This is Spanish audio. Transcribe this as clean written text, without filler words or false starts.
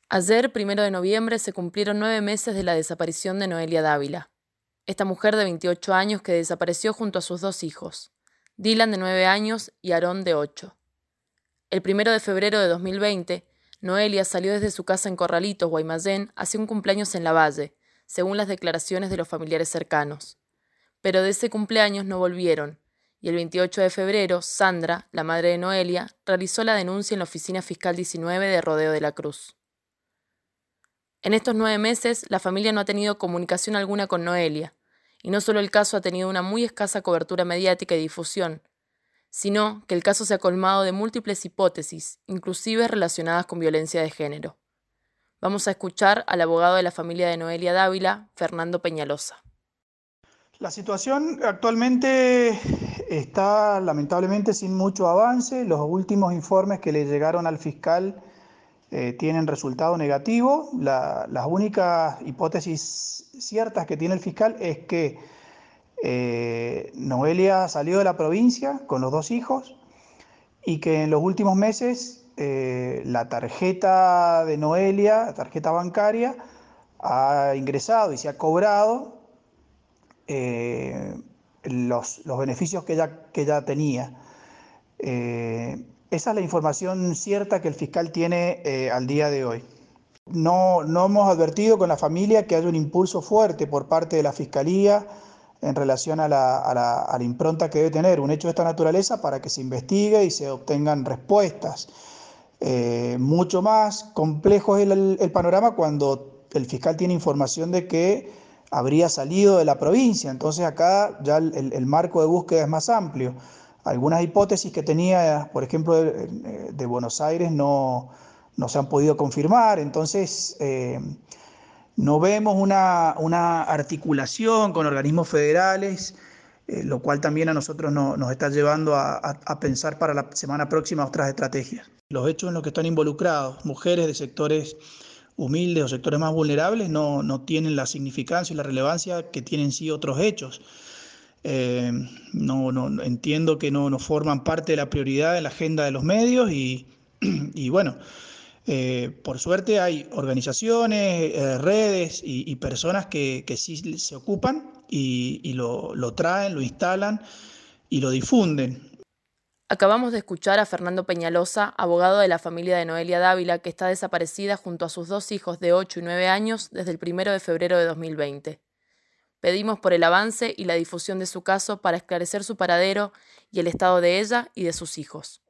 Ayer, 1 de noviembre, se cumplieron 9 meses de la desaparición de Noelia Dávila. Esta mujer de 28 años que desapareció junto a sus 2 hijos, Dylan de 9 años y Aarón de 8. El 1 de febrero de 2020, Noelia salió desde su casa en Corralitos, Guaymallén, hacia un cumpleaños en Lavalle, según las declaraciones de los familiares cercanos. Pero de ese cumpleaños no volvieron, y el 28 de febrero, Sandra, la madre de Noelia, realizó la denuncia en la Oficina Fiscal 19 de Rodeo de la Cruz. En estos 9 meses, la familia no ha tenido comunicación alguna con Noelia, y no solo el caso ha tenido una muy escasa cobertura mediática y difusión, sino que el caso se ha colmado de múltiples hipótesis, inclusive relacionadas con violencia de género. Vamos a escuchar al abogado de la familia de Noelia Dávila, Fernando Peñalosa. La situación actualmente está lamentablemente sin mucho avance. Los últimos informes que le llegaron al fiscal tienen resultado negativo. Las únicas hipótesis ciertas que tiene el fiscal es que Noelia salió de la provincia con los 2 hijos y que en los últimos meses la tarjeta de Noelia, la tarjeta bancaria, ha ingresado y se ha cobrado los beneficios que ella tenía. Esa es la información cierta que el fiscal tiene al día de hoy. No hemos advertido con la familia que haya un impulso fuerte por parte de la Fiscalía en relación a la impronta que debe tener un hecho de esta naturaleza para que se investigue y se obtengan respuestas. Mucho más complejo es el panorama cuando el fiscal tiene información de que habría salido de la provincia. Entonces acá ya el marco de búsqueda es más amplio. Algunas hipótesis que tenía, por ejemplo, de Buenos Aires no se han podido confirmar. Entonces no vemos una articulación con organismos federales, lo cual también a nosotros nos está llevando a pensar para la semana próxima otras estrategias. Los hechos en los que están involucrados mujeres de sectores humildes o sectores más vulnerables no tienen la significancia y la relevancia que tienen sí otros hechos. Entiendo que no forman parte de la prioridad de la agenda de los medios y bueno, por suerte hay organizaciones, redes y personas que sí se ocupan y lo traen, lo instalan y lo difunden. Acabamos de escuchar a Fernando Peñalosa, abogado de la familia de Noelia Dávila, que está desaparecida junto a sus 2 hijos de 8 y 9 años desde el 1 de febrero de 2020. Pedimos por el avance y la difusión de su caso para esclarecer su paradero y el estado de ella y de sus hijos.